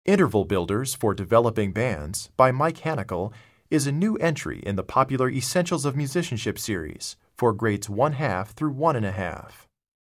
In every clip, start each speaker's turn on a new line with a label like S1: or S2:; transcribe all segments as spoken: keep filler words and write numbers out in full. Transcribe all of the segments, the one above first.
S1: Interval Builders for Developing Bands by Mike Hanikel is a new entry in the popular Essentials of Musicianship series for grades one half through one and a half.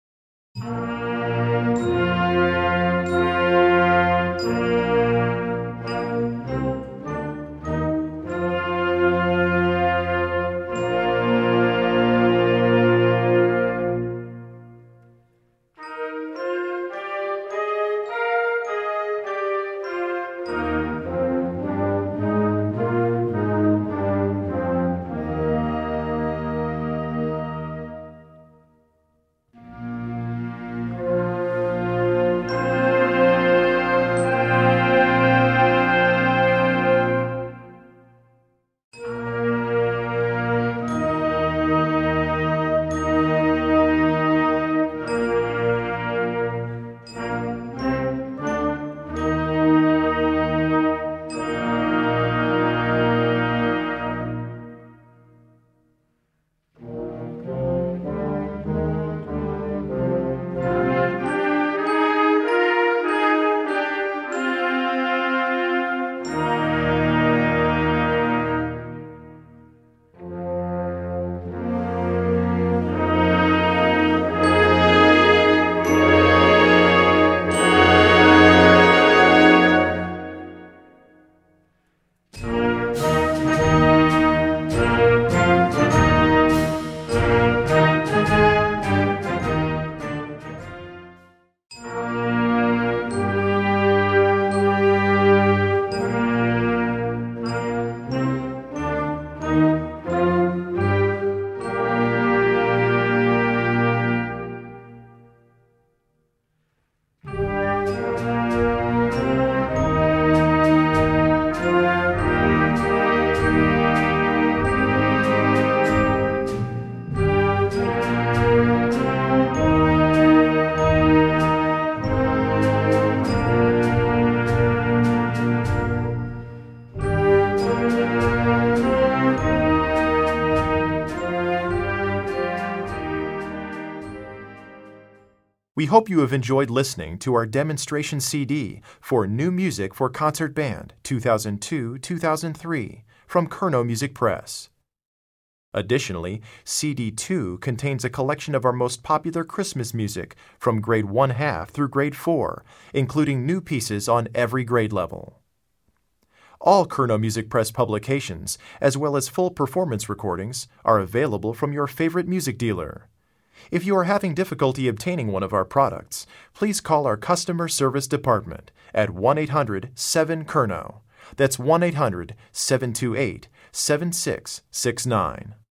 S1: We hope you have enjoyed listening to our demonstration C D for New Music for Concert Band two thousand two to two thousand three from Kerno Music Press. Additionally, C D two contains a collection of our most popular Christmas music from grade one half through grade four, including new pieces on every grade level. All Kerno Music Press publications, as well as full performance recordings, are available from your favorite music dealer. If you are having difficulty obtaining one of our products, please call our customer service department at one eight hundred seven Kerno. That's one eight hundred seven two eight seven six six nine.